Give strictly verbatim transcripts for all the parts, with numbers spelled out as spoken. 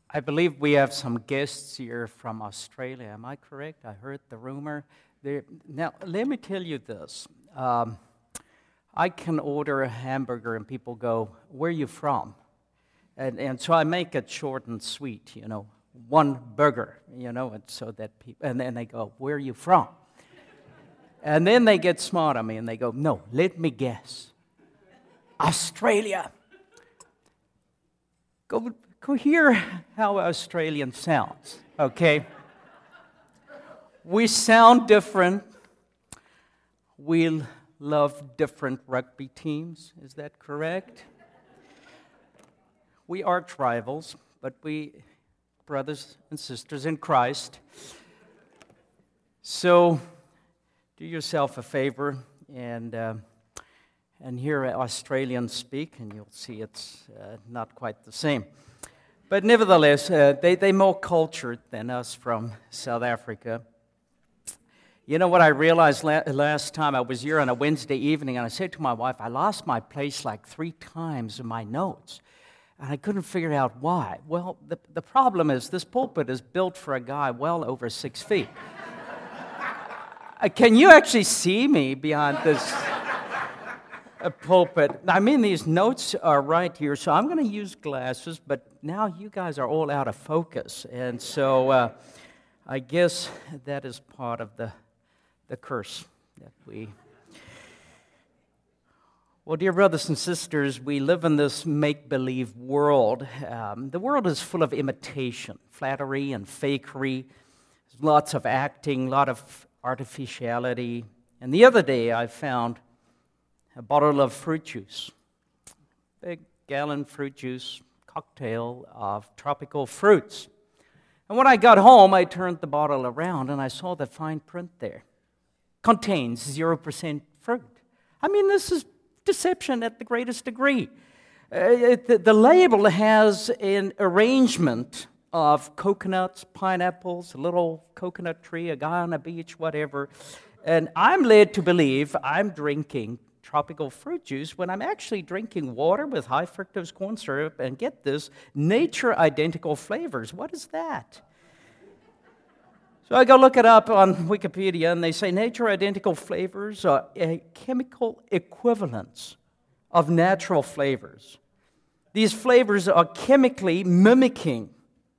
I believe we have some guests here from Australia. Am I correct? I heard the rumor. There. Now, let me tell you this. Um, I can order a hamburger and people go, "Where are you from?" And, and so I make it short and sweet, you know, one burger, you know, and so that people, and then they go, "Where are you from?" And then they get smart on me and they go, "No, let me guess. Australia." Go, go hear how Australian sounds, okay? We sound different. We love different rugby teams. Is that correct? We are rivals, but we brothers and sisters in Christ. So do yourself a favor and uh, and hear Australians speak, and you'll see it's uh, not quite the same. But nevertheless, uh, they, they're more cultured than us from South Africa. You know what I realized la- last time I was here on a Wednesday evening, and I said to my wife, I lost my place like three times in my notes, and I couldn't figure out why. Well, the, the problem is this pulpit is built for a guy well over six feet. uh, can you actually see me behind this a pulpit? I mean, these notes are right here, so I'm going to use glasses, but now you guys are all out of focus, and so uh, I guess that is part of the the curse that we... Well, dear brothers and sisters, we live in this make-believe world. Um, the world is full of imitation, flattery and fakery. There's lots of acting, a lot of artificiality. And the other day I found a bottle of fruit juice, big gallon fruit juice cocktail of tropical fruits. And when I got home, I turned the bottle around and I saw the fine print there. Contains zero percent fruit. I mean, this is deception at the greatest degree. Uh, it, the, the label has an arrangement of coconuts, pineapples, a little coconut tree, a guy on a beach, whatever. And I'm led to believe I'm drinking tropical fruit juice when I'm actually drinking water with high fructose corn syrup, and get this, nature-identical flavors. What is that? So I go look it up on Wikipedia, and they say nature-identical flavors are a chemical equivalence of natural flavors. These flavors are chemically mimicking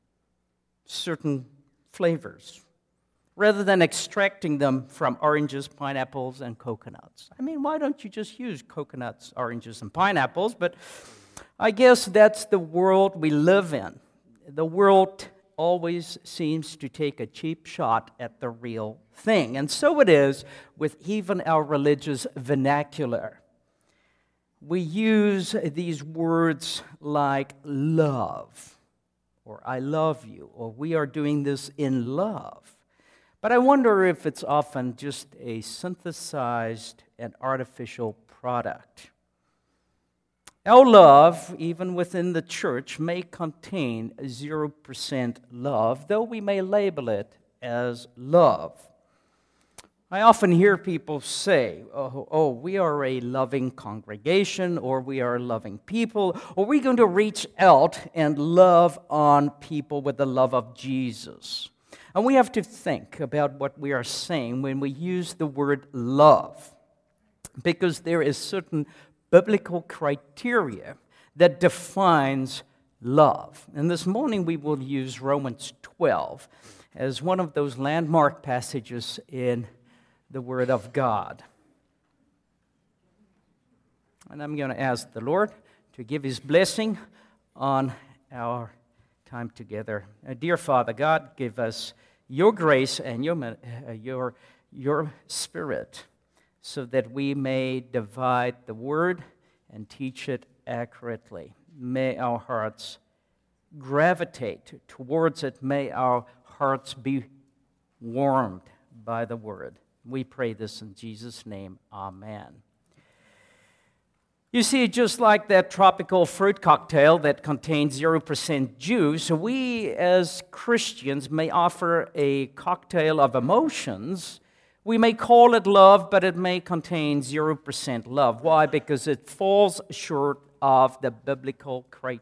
certain flavors, rather than extracting them from oranges, pineapples, and coconuts. I mean, why don't you just use coconuts, oranges, and pineapples? But I guess that's the world we live in. The world always seems to take a cheap shot at the real thing. And so it is with even our religious vernacular. We use these words like love, or I love you, or we are doing this in love. But I wonder if it's often just a synthesized and artificial product. Our love, even within the church, may contain zero percent love, though we may label it as love. I often hear people say, oh, oh, we are a loving congregation, or we are loving people, or we're going to reach out and love on people with the love of Jesus. And we have to think about what we are saying when we use the word love, because there is certain biblical criteria that defines love. And this morning we will use Romans twelve as one of those landmark passages in the Word of God. And I'm going to ask the Lord to give His blessing on our time together. Uh, dear Father God, give us your grace and your, uh, your, your Spirit, so that we may divide the Word and teach it accurately. May our hearts gravitate towards it. May our hearts be warmed by the Word. We pray this in Jesus' name. Amen. You see, just like that tropical fruit cocktail that contains zero percent juice, we as Christians may offer a cocktail of emotions. We may call it love, but it may contain zero percent love. Why? Because it falls short of the biblical criteria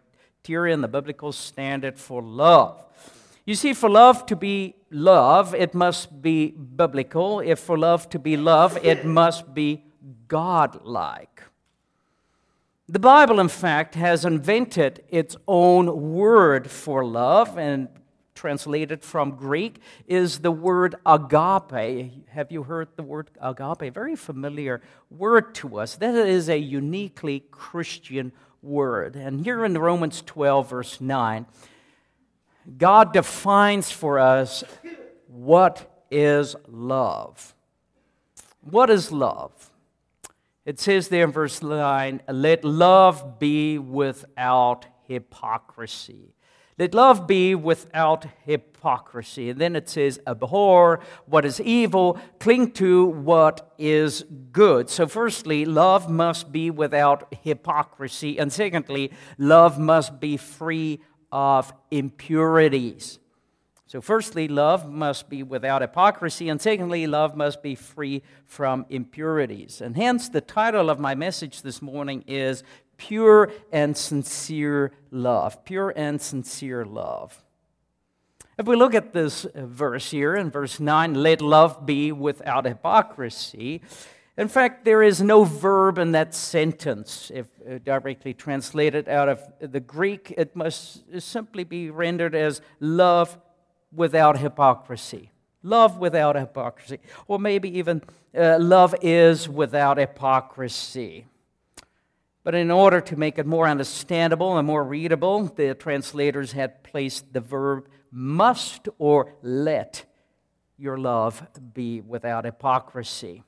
criteria and the biblical standard for love. You see, for love to be love, it must be biblical. If for love to be love, it must be God-like. The Bible, in fact, has invented its own word for love, and translated from Greek is the word agape. Have you heard the word agape? Very familiar word to us. That is a uniquely Christian word. And here in Romans twelve, verse nine, God defines for us what is love. What is love? It says there in verse nine, let love be without hypocrisy. Let love be without hypocrisy. And then it says, abhor what is evil, cling to what is good. So firstly, love must be without hypocrisy. And secondly, love must be free of impurities. So firstly, love must be without hypocrisy, and secondly, love must be free from impurities. And hence, the title of my message this morning is Pure and Sincere Love. Pure and Sincere Love. If we look at this verse here in verse nine, let love be without hypocrisy. In fact, there is no verb in that sentence. If directly translated out of the Greek, it must simply be rendered as love without hypocrisy. Love without hypocrisy. Or maybe even uh, love is without hypocrisy. But in order to make it more understandable and more readable, the translators had placed the verb must or let your love be without hypocrisy.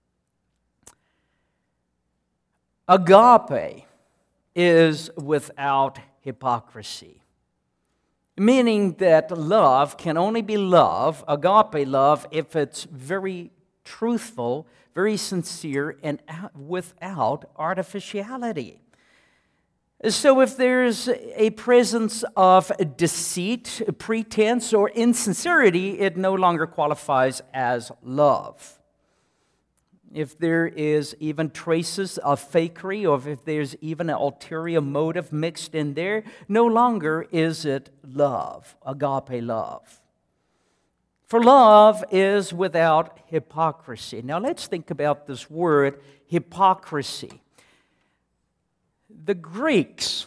Agape is without hypocrisy, meaning that love can only be love, agape love, if it's very truthful, very sincere, and without artificiality. So if there's a presence of deceit, pretense, or insincerity, it no longer qualifies as love. If there is even traces of fakery, or if there's even an ulterior motive mixed in there, no longer is it love, agape love. For love is without hypocrisy. Now let's think about this word, hypocrisy. The Greeks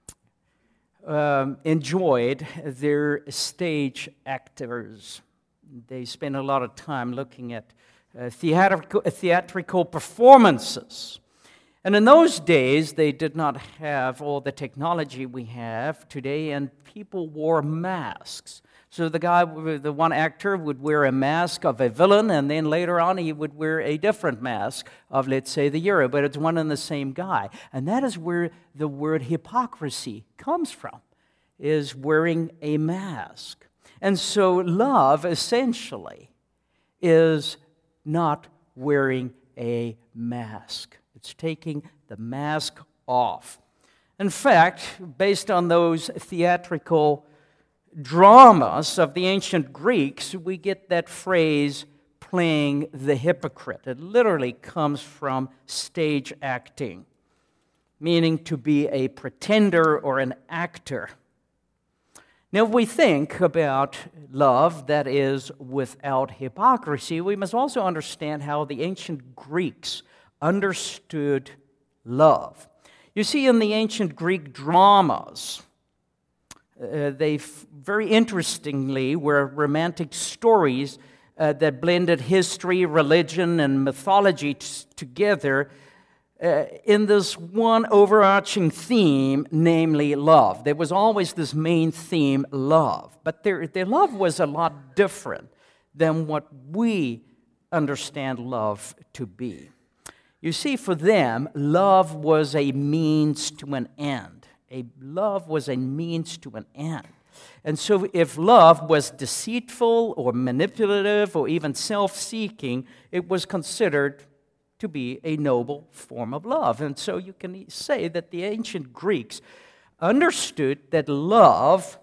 um, enjoyed their stage actors. They spent a lot of time looking at uh, theatrical, theatrical performances. And in those days, they did not have all the technology we have today, and people wore masks. So the guy, the one actor would wear a mask of a villain, and then later on he would wear a different mask of, let's say, the hero, but it's one and the same guy. And that is where the word hypocrisy comes from, is wearing a mask. And so love, essentially, is not wearing a mask. It's taking the mask off. In fact, based on those theatrical dramas of the ancient Greeks, we get that phrase, playing the hypocrite. It literally comes from stage acting, meaning to be a pretender or an actor. Now, if we think about love that is without hypocrisy, we must also understand how the ancient Greeks understood love. You see, in the ancient Greek dramas, Uh, they f- very interestingly were romantic stories uh, that blended history, religion, and mythology t- together uh, in this one overarching theme, namely love. There was always this main theme, love. But their, their love was a lot different than what we understand love to be. You see, for them, love was a means to an end. A love was a means to an end. And so if love was deceitful or manipulative or even self-seeking, it was considered to be a noble form of love. And so you can say that the ancient Greeks understood that love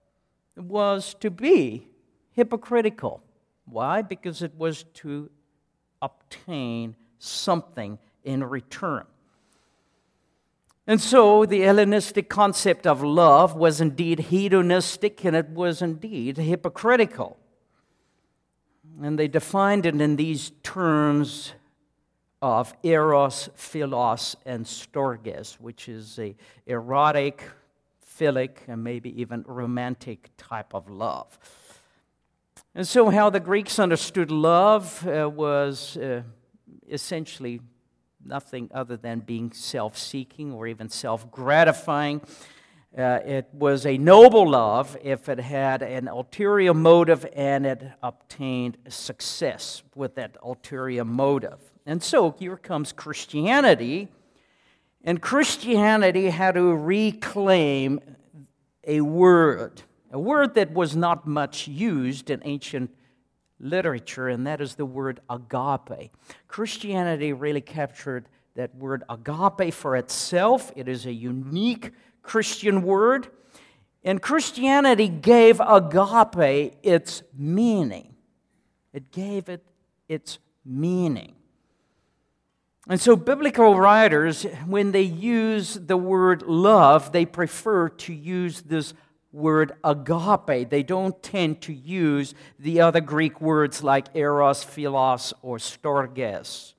was to be hypocritical. Why? Because it was to obtain something in return. And so the Hellenistic concept of love was indeed hedonistic, and it was indeed hypocritical. And they defined it in these terms of eros, philos, and storges, which is a erotic, philic, and maybe even romantic type of love. And so how the Greeks understood love uh, was uh, essentially nothing other than being self-seeking or even self-gratifying. Uh, it was a noble love if it had an ulterior motive and it obtained success with that ulterior motive. And so here comes Christianity, and Christianity had to reclaim a word, a word that was not much used in ancient literature, and that is the word agape. Christianity really captured that word agape for itself. It is a unique Christian word, and Christianity gave agape its meaning. It gave it its meaning. And so biblical writers, when they use the word love, they prefer to use this word agape. They don't tend to use the other Greek words like eros, philos, or storges.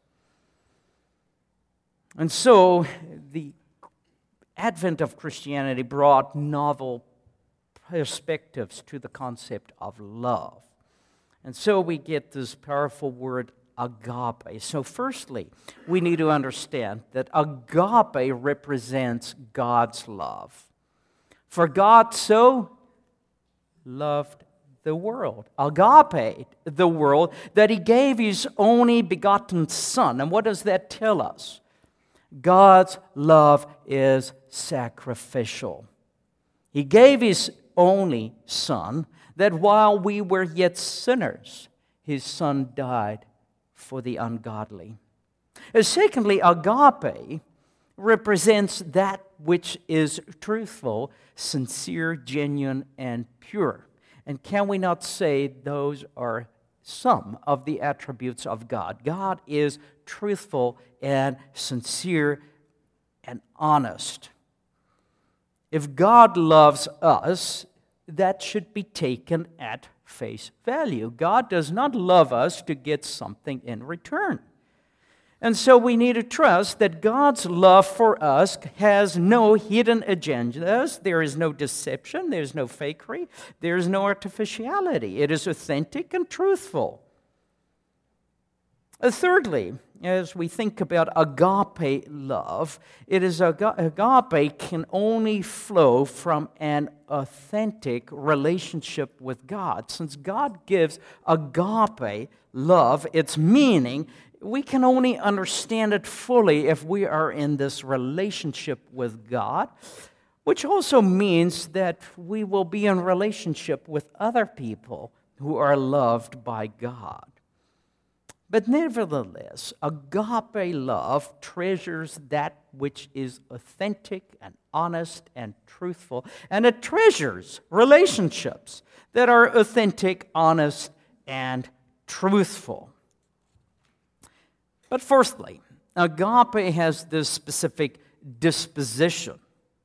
And so the advent of Christianity brought novel perspectives to the concept of love. And so we get this powerful word agape. So firstly, we need to understand that agape represents God's love. For God so loved the world, agape the world, that He gave His only begotten Son. And what does that tell us? God's love is sacrificial. He gave His only Son, that while we were yet sinners, His Son died for the ungodly. And secondly, agape represents that which is truthful, sincere, genuine, and pure. And can we not say those are some of the attributes of God? God is truthful and sincere and honest. If God loves us, that should be taken at face value. God does not love us to get something in return. And so we need to trust that God's love for us has no hidden agendas. There is no deception. There's no fakery. There's no artificiality. It is authentic and truthful. Uh, thirdly, as we think about agape love, it is agape can only flow from an authentic relationship with God. Since God gives agape love its meaning, we can only understand it fully if we are in this relationship with God, which also means that we will be in relationship with other people who are loved by God. But nevertheless, agape love treasures that which is authentic and honest and truthful, and it treasures relationships that are authentic, honest, and truthful. But firstly, agape has this specific disposition.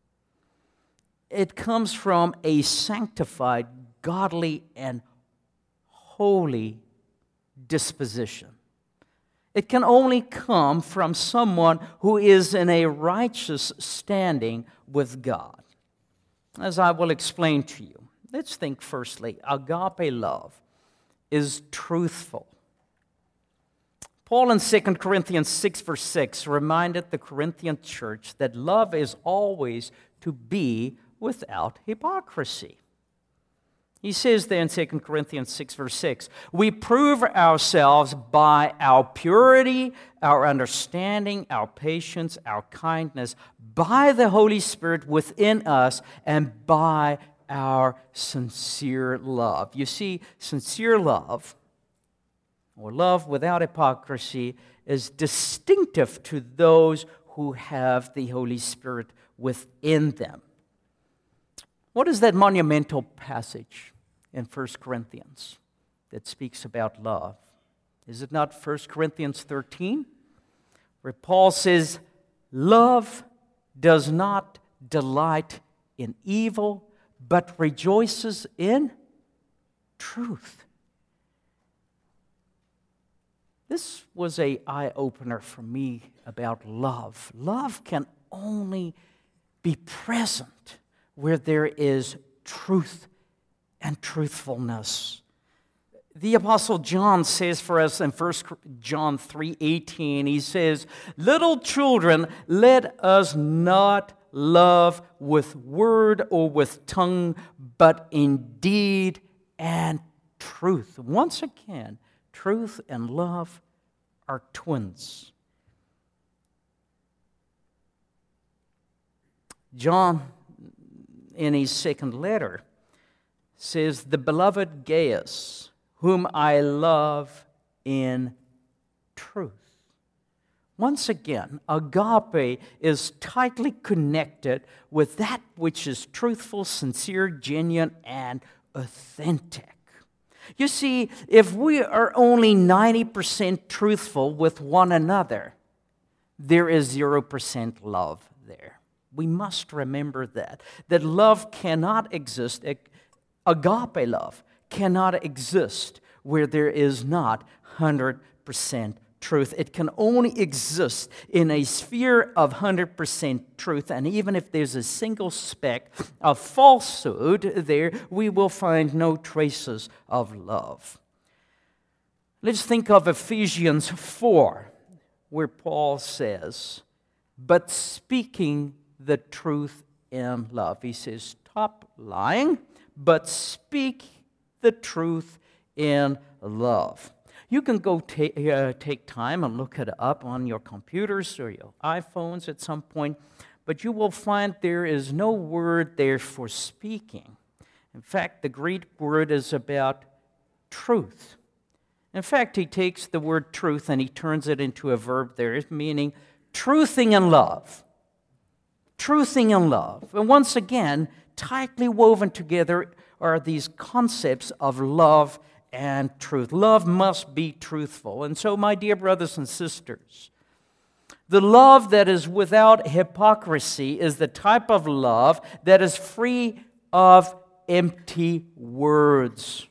It comes from a sanctified, godly, and holy disposition. It can only come from someone who is in a righteous standing with God. As I will explain to you, let's think firstly, agape love is truthful. Paul in Second Corinthians six, verse six, reminded the Corinthian church that love is always to be without hypocrisy. He says there in Second Corinthians six, verse six, we prove ourselves by our purity, our understanding, our patience, our kindness, by the Holy Spirit within us, and by our sincere love. You see, sincere love, or love without hypocrisy, is distinctive to those who have the Holy Spirit within them. What is that monumental passage in First Corinthians that speaks about love? Is it not First Corinthians thirteen, where Paul says, love does not delight in evil, but rejoices in truth. This was an eye-opener for me about love. Love can only be present where there is truth and truthfulness. The Apostle John says for us in First John three eighteen, he says, "Little children, let us not love with word or with tongue, but in deed and truth." Once again, truth and love are twins. John, in his second letter, says, "The beloved Gaius, whom I love in truth." Once again, agape is tightly connected with that which is truthful, sincere, genuine, and authentic. You see, if we are only ninety percent truthful with one another, there is zero percent love there. We must remember that. That love cannot exist, agape love cannot exist where there is not one hundred percent truth. It can only exist in a sphere of one hundred percent truth, and even if there's a single speck of falsehood there, we will find no traces of love. Let's think of Ephesians four, where Paul says, "But speaking the truth in love." He says, stop lying, but speak the truth in love. You can go ta- uh, take time and look it up on your computers or your iPhones at some point, but you will find there is no word there for speaking. In fact, the Greek word is about truth. In fact, he takes the word truth and he turns it into a verb there, meaning truthing in love. Truthing in love. And once again, tightly woven together are these concepts of love and truth. Love must be truthful. And so, my dear brothers and sisters, the love that is without hypocrisy is the type of love that is free of empty words,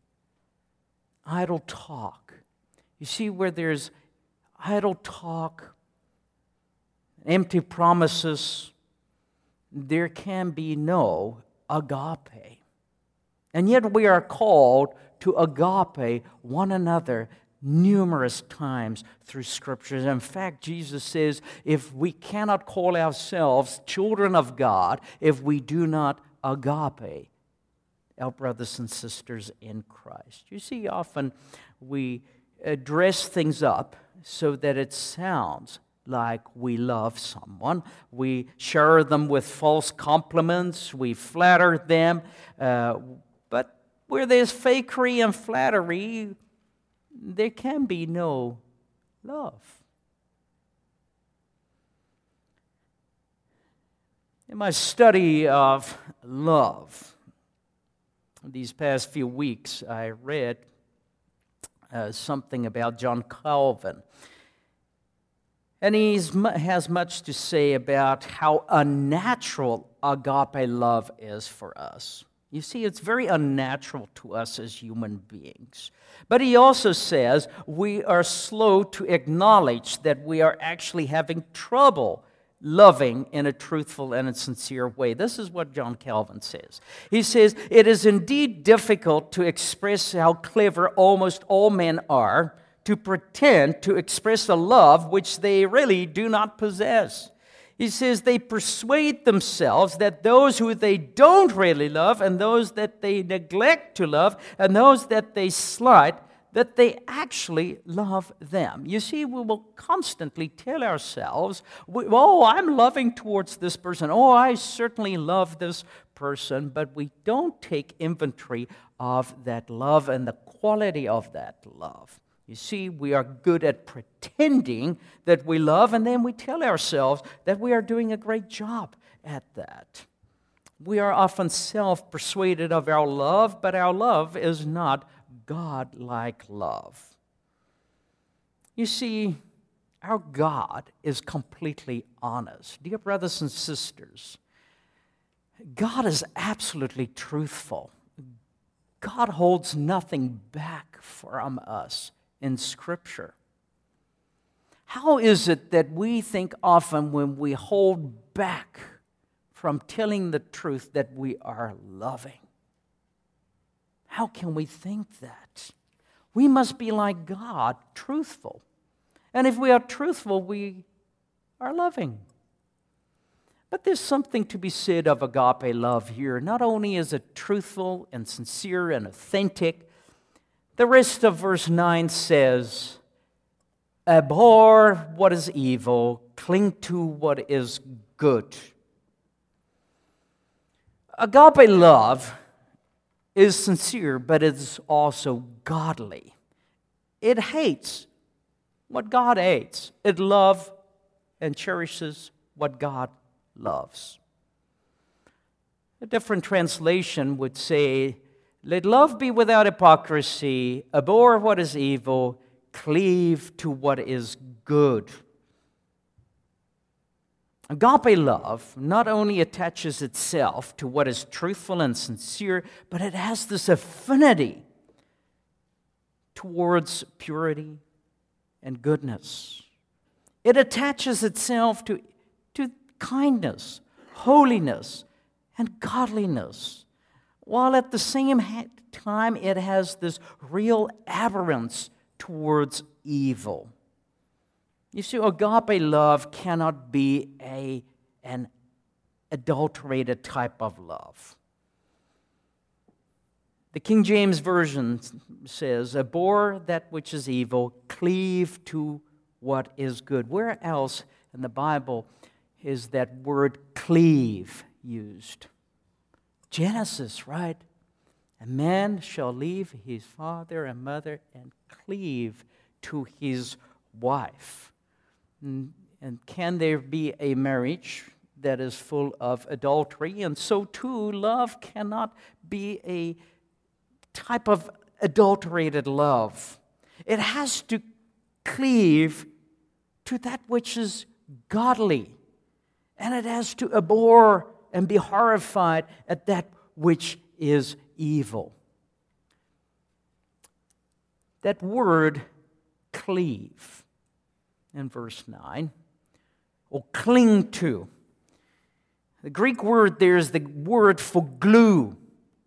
idle talk. You see, where there's idle talk, empty promises, there can be no agape. And yet we are called to agape one another numerous times through Scriptures. In fact, Jesus says, if we cannot call ourselves children of God, if we do not agape our brothers and sisters in Christ. You see, often we dress things up so that it sounds like we love someone. We shower them with false compliments. We flatter them. Uh, but where there's fakery and flattery, there can be no love. In my study of love, these past few weeks, I read uh, something about John Calvin. And he has much to say about how unnatural agape love is for us. You see, it's very unnatural to us as human beings. But he also says we are slow to acknowledge that we are actually having trouble loving in a truthful and a sincere way. This is what John Calvin says. He says, "It is indeed difficult to express how clever almost all men are, to pretend to express a love which they really do not possess." He says they persuade themselves that those who they don't really love and those that they neglect to love and those that they slight, that they actually love them. You see, we will constantly tell ourselves, oh, I'm loving towards this person. Oh, I certainly love this person. But we don't take inventory of that love and the quality of that love. You see, we are good at pretending that we love, and then we tell ourselves that we are doing a great job at that. We are often self-persuaded of our love, but our love is not God-like love. You see, Our God is completely honest. Dear brothers and sisters, God is absolutely truthful. God holds nothing back from us in Scripture. How is it that we think often when we hold back from telling the truth that we are loving? How can we think that? We must be like God, truthful. And if we are truthful, we are loving. But there's something to be said of agape love here. Not only is it truthful and sincere and authentic, the rest of verse nine says, abhor what is evil, cling to what is good. Agape love is sincere, but it's also godly. It hates what God hates. It loves and cherishes what God loves. A different translation would say, let love be without hypocrisy, abhor what is evil, cleave to what is good. Agape love not only attaches itself to what is truthful and sincere, but it has this affinity towards purity and goodness. It attaches itself to, to kindness, holiness, and godliness, while at the same time it has this real abhorrence towards evil. You see, agape love cannot be a, an adulterated type of love. The King James Version says, abhor that which is evil, cleave to what is good. Where else in the Bible is that word cleave used? Genesis, right? A man shall leave his father and mother and cleave to his wife. And, and can there be a marriage that is full of adultery? And so too, love cannot be a type of adulterated love. It has to cleave to that which is godly. And it has to abhor and be horrified at that which is evil. That word cleave in verse nine, or cling to. The Greek word there is the word for glue.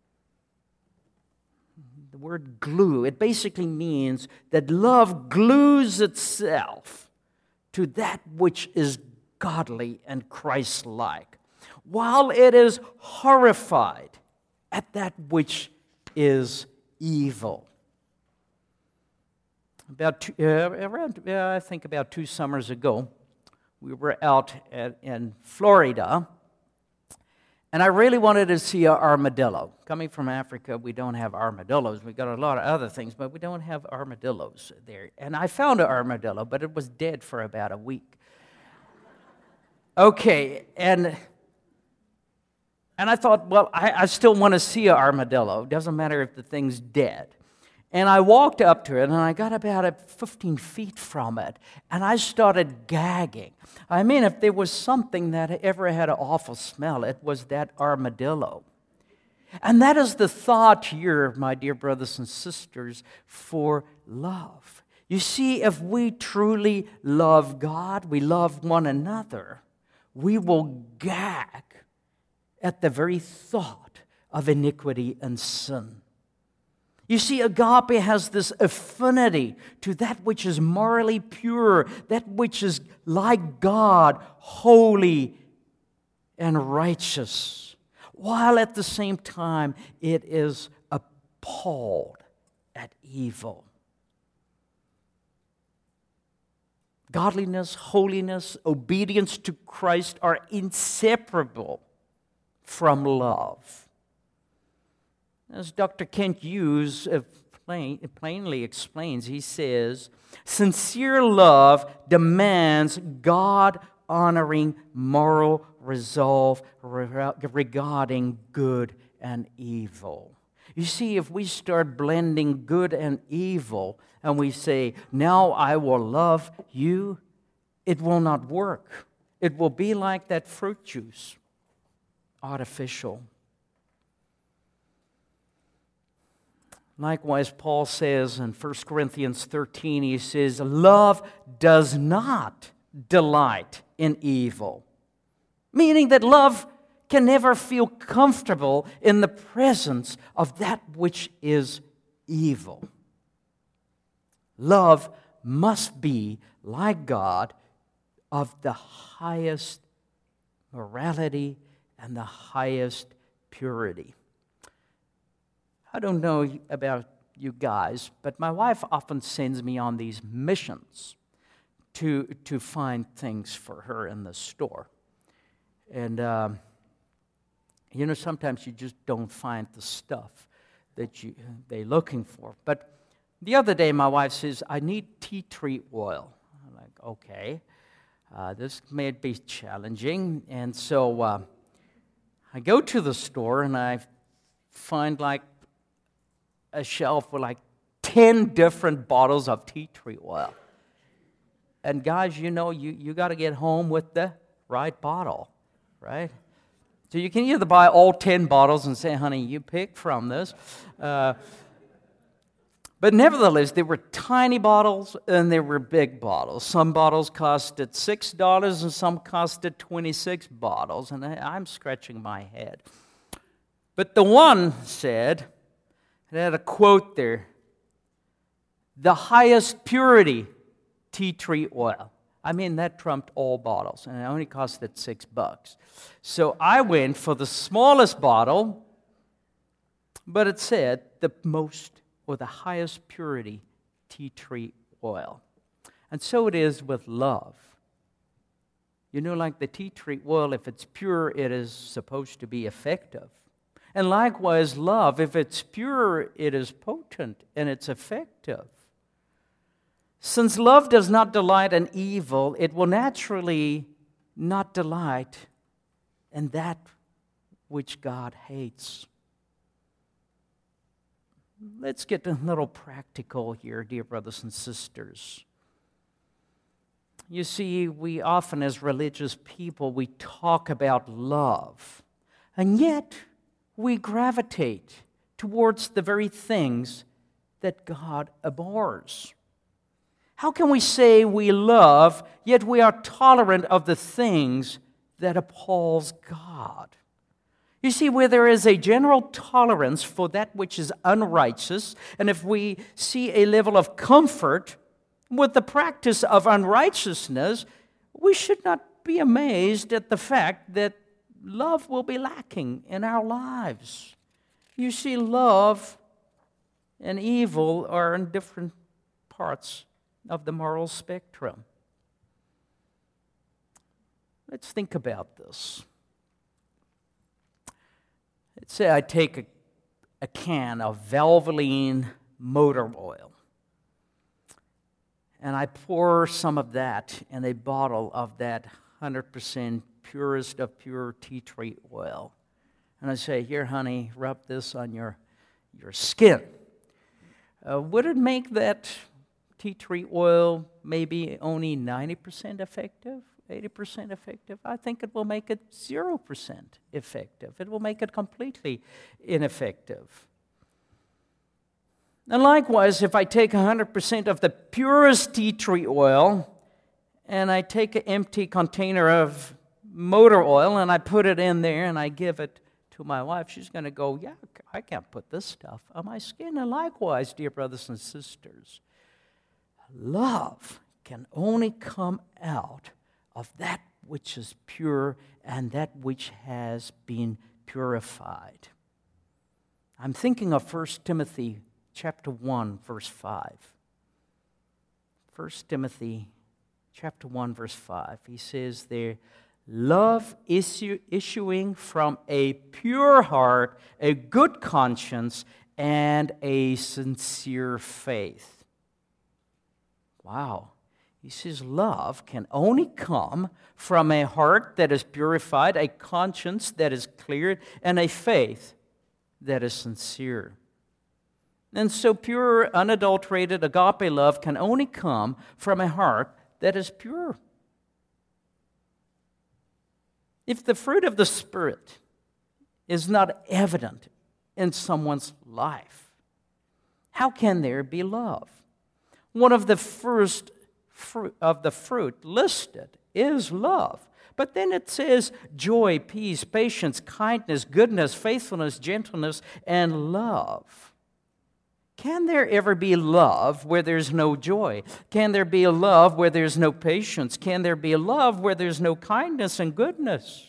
The word glue, it basically means that love glues itself to that which is godly and Christ-like, while it is horrified at that which is evil. About two, uh, around, uh, I think about two summers ago, we were out at, in Florida, and I really wanted to see an armadillo. Coming from Africa, we don't have armadillos. We got a lot of other things, but we don't have armadillos there. And I found an armadillo, but it was dead for about a week. Okay, and and I thought, well, I, I still want to see an armadillo. It doesn't matter if the thing's dead. And I walked up to it, and I got about fifteen feet from it, and I started gagging. I mean, if there was something that ever had an awful smell, it was that armadillo. And that is the thought here, my dear brothers and sisters, for love. You see, if we truly love God, we love one another, we will gag at the very thought of iniquity and sin. You see, agape has this affinity to that which is morally pure, that which is like God, holy and righteous, while at the same time it is appalled at evil. Godliness, holiness, obedience to Christ are inseparable from love. As Doctor Kent Hughes plain, plainly explains, he says, sincere love demands God-honoring moral resolve regarding good and evil. You see, if we start blending good and evil, and we say, now I will love you, it will not work. It will be like that fruit juice, artificial. Likewise, Paul says in First Corinthians thirteen, he says, love does not delight in evil. Meaning that love can never feel comfortable in the presence of that which is evil. Love must be, like God, of the highest morality and the highest purity. I don't know about you guys, but my wife often sends me on these missions to, to find things for her in the store. And, um, you know, sometimes you just don't find the stuff that you, they're looking for. But the other day, my wife says, I need tea tree oil. I'm like, okay, uh, this may be challenging. And so uh, I go to the store, and I find like a shelf with like ten different bottles of tea tree oil. And guys, you know, you, you got to get home with the right bottle, right? So you can either buy all ten bottles and say, honey, you pick from this. Uh, but nevertheless, there were tiny bottles and there were big bottles. Some bottles costed six dollars and some costed twenty-six dollars. And I, I'm scratching my head. But the one said, it had a quote there, the highest purity tea tree oil. I mean, that trumped all bottles, and it only costed six bucks. So I went for the smallest bottle, but it said the most or the highest purity tea tree oil. And so it is with love. You know, like the tea tree oil, if it's pure, it is supposed to be effective. And likewise, love, if it's pure, it is potent and it's effective. Since love does not delight in evil, it will naturally not delight in that which God hates. Let's get a little practical here, dear brothers and sisters. You see, we often as religious people, we talk about love, and yet we gravitate towards the very things that God abhors. How can we say we love, yet we are tolerant of the things that appalls God? You see, where there is a general tolerance for that which is unrighteous, and if we see a level of comfort with the practice of unrighteousness, we should not be amazed at the fact that love will be lacking in our lives. You see, love and evil are in different parts of the moral spectrum. Let's think about this. Let's say I take a, a can of Valvoline motor oil, and I pour some of that in a bottle of that one hundred percent purest of pure tea tree oil. And I say, here, honey, rub this on your, your skin. Uh, would it make that tea tree oil maybe only ninety percent effective, eighty percent effective? I think it will make it zero percent effective. It will make it completely ineffective. And likewise, if I take one hundred percent of the purest tea tree oil and I take an empty container of motor oil and I put it in there and I give it to my wife, she's going to go, yeah, I can't put this stuff on my skin. And likewise, dear brothers and sisters, love can only come out of that which is pure and that which has been purified. I'm thinking of First Timothy chapter one, verse five. First Timothy chapter one, verse five. He says there, love issue, issuing from a pure heart, a good conscience, and a sincere faith. Wow. He says love can only come from a heart that is purified, a conscience that is cleared, and a faith that is sincere. And so pure, unadulterated agape love can only come from a heart that is pure If the fruit of the Spirit is not evident in someone's life, how can there be love? One of the first fruit of the fruit listed is love. But then it says joy, peace, patience, kindness, goodness, faithfulness, gentleness, and love. Can there ever be love where there's no joy? Can there be a love where there's no patience? Can there be a love where there's no kindness and goodness?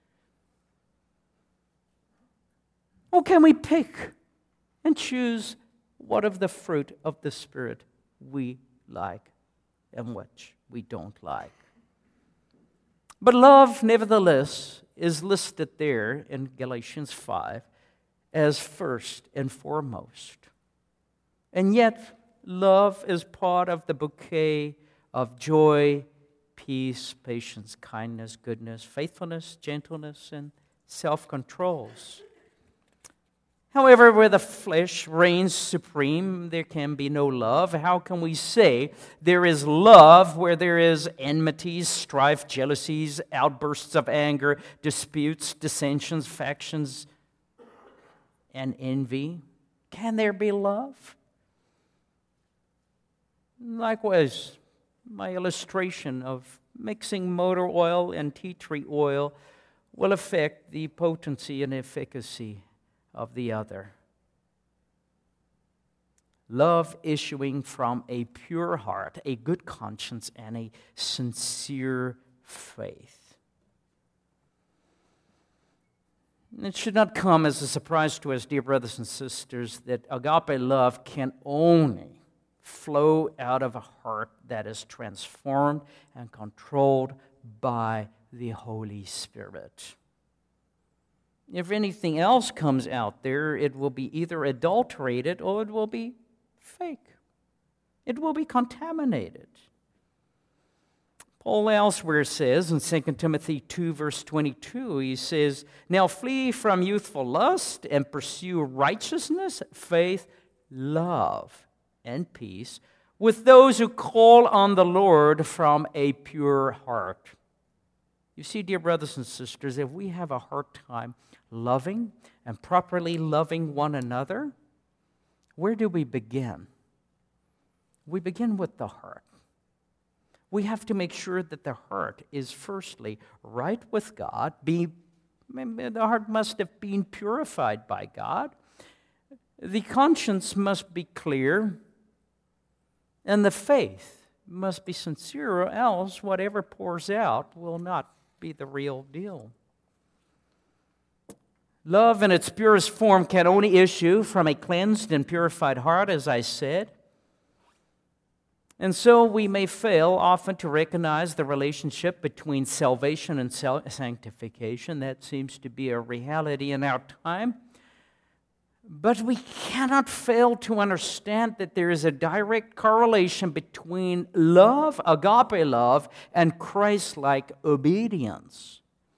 Or can we pick and choose what of the fruit of the Spirit we like and which we don't like? But love, nevertheless, is listed there in Galatians five as first and foremost. And yet, love is part of the bouquet of joy, peace, patience, kindness, goodness, faithfulness, gentleness, and self-controls. However, where the flesh reigns supreme, there can be no love. How can we say there is love where there is enmities, strife, jealousies, outbursts of anger, disputes, dissensions, factions, and envy? Can there be love? Likewise, my illustration of mixing motor oil and tea tree oil will affect the potency and efficacy of the other. Love issuing from a pure heart, a good conscience, and a sincere faith. It should not come as a surprise to us, dear brothers and sisters, that agape love can only flow out of a heart that is transformed and controlled by the Holy Spirit. If anything else comes out there, it will be either adulterated or it will be fake. It will be contaminated. Paul elsewhere says in Second Timothy two, verse twenty-two, he says, "Now flee from youthful lust and pursue righteousness, faith, love, and peace with those who call on the Lord from a pure heart." You see, dear brothers and sisters, if we have a hard time loving and properly loving one another, where do we begin? We begin with the heart. We have to make sure that the heart is firstly right with God. Be, the heart must have been purified by God. The conscience must be clear. And the faith must be sincere, or else whatever pours out will not be the real deal. Love in its purest form can only issue from a cleansed and purified heart, as I said. And so we may fail often to recognize the relationship between salvation and sanctification. That seems to be a reality in our time. But we cannot fail to understand that there is a direct correlation between love, agape love, and Christ-like obedience.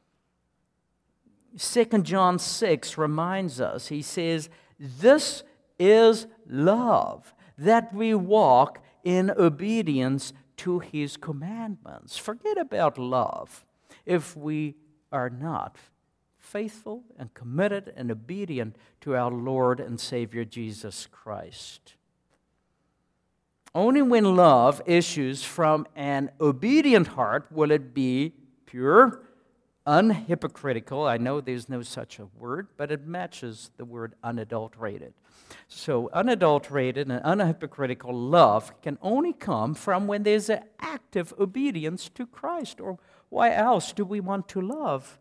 Second John six reminds us, he says, "This is love, that we walk in obedience to His commandments." Forget about love if we are not faithful and committed and obedient to our Lord and Savior Jesus Christ. Only when love issues from an obedient heart will it be pure, unhypocritical. I know there's no such a word, but it matches the word unadulterated. So unadulterated and unhypocritical love can only come from when there's an active obedience to Christ. Or why else do we want to love?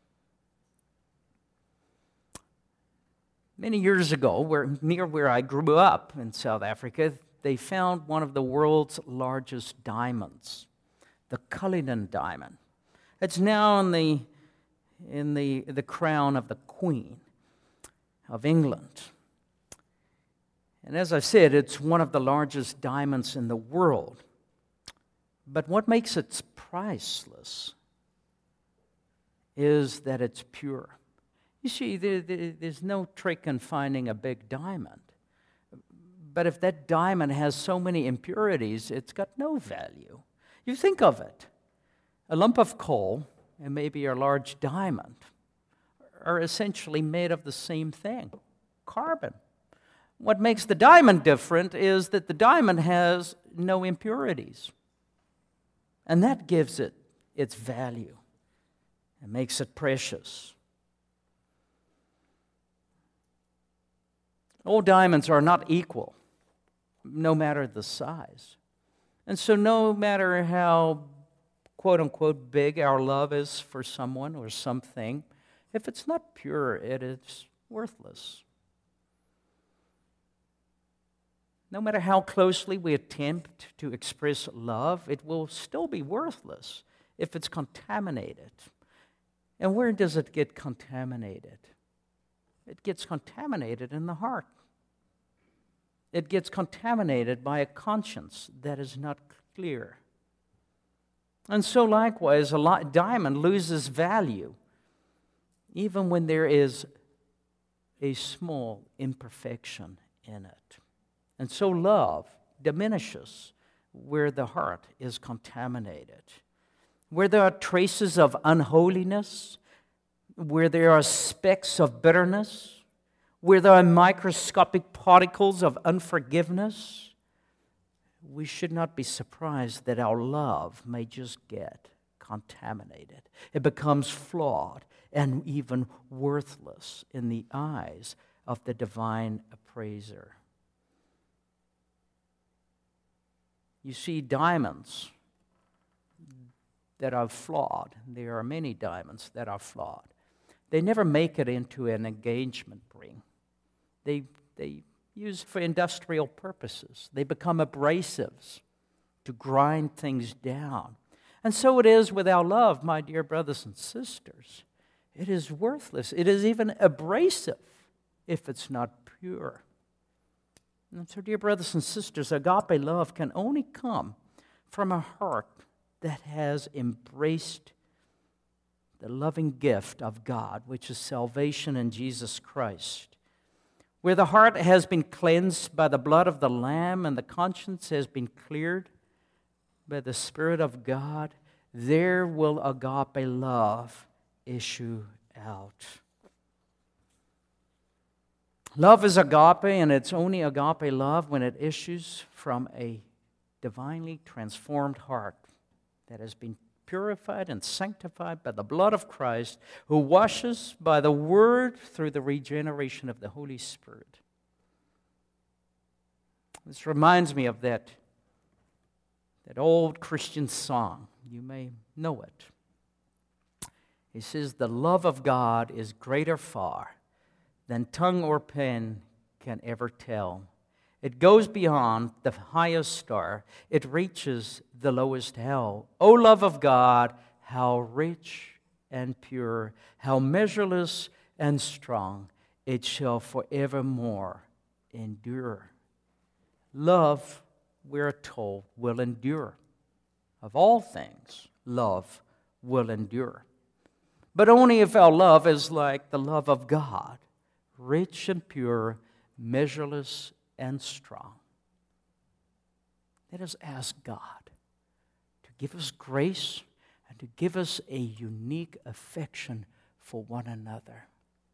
Many years ago, where, near where I grew up in South Africa, they found one of the world's largest diamonds, the Cullinan diamond. It's now in the, in the, the crown of the Queen of England. And as I said, it's one of the largest diamonds in the world. But what makes it priceless is that it's pure. You see, there, there, there's no trick in finding a big diamond. But if that diamond has so many impurities, it's got no value. You think of it. A lump of coal and maybe a large diamond are essentially made of the same thing, carbon. What makes the diamond different is that the diamond has no impurities. And that gives it its value and makes it precious. All diamonds are not equal, no matter the size. And so no matter how, quote-unquote, big our love is for someone or something, if it's not pure, it is worthless. No matter how closely we attempt to express love, it will still be worthless if it's contaminated. And where does it get contaminated? It gets contaminated in the heart. It gets contaminated by a conscience that is not clear. And so likewise, a diamond loses value even when there is a small imperfection in it. And so love diminishes where the heart is contaminated, where there are traces of unholiness, where there are specks of bitterness, where there are microscopic particles of unforgiveness. We should not be surprised that our love may just get contaminated. It becomes flawed and even worthless in the eyes of the divine appraiser. You see, diamonds that are flawed, there are many diamonds that are flawed, they never make it into an engagement ring. They, they use for industrial purposes. They become abrasives to grind things down. And so it is with our love, my dear brothers and sisters. It is worthless. It is even abrasive if it's not pure. And so, dear brothers and sisters, agape love can only come from a heart that has embraced the loving gift of God, which is salvation in Jesus Christ. Where the heart has been cleansed by the blood of the Lamb and the conscience has been cleared by the Spirit of God, there will agape love issue out. Love is agape, and it's only agape love when it issues from a divinely transformed heart that has been purified and sanctified by the blood of Christ, who washes by the Word through the regeneration of the Holy Spirit. This reminds me of that, that old Christian song. You may know it. It says, "The love of God is greater far than tongue or pen can ever tell. It goes beyond the highest star. It reaches the lowest hell. O love of God, how rich and pure, how measureless and strong, it shall forevermore endure." Love, we're told, will endure. Of all things, love will endure. But only if our love is like the love of God, rich and pure, measureless and strong. Let us ask God to give us grace and to give us a unique affection for one another.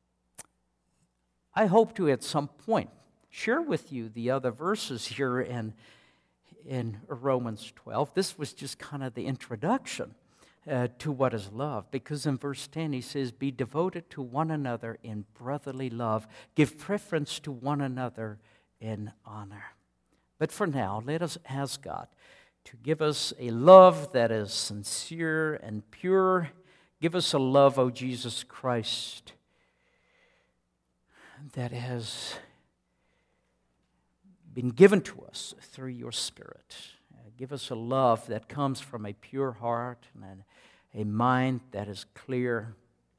I hope to at some point share with you the other verses here in, in Romans twelve. This was just kind of the introduction Uh, to what is love. Because in verse ten he says, "Be devoted to one another in brotherly love. Give preference to one another in honor." But for now, let us ask God to give us a love that is sincere and pure. Give us a love, O Jesus Christ, that has been given to us through your Spirit. Give us a love that comes from a pure heart and a mind that is clear.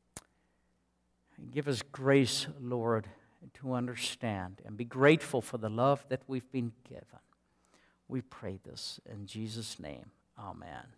Give us grace, Lord, to understand and be grateful for the love that we've been given. We pray this in Jesus' name. Amen.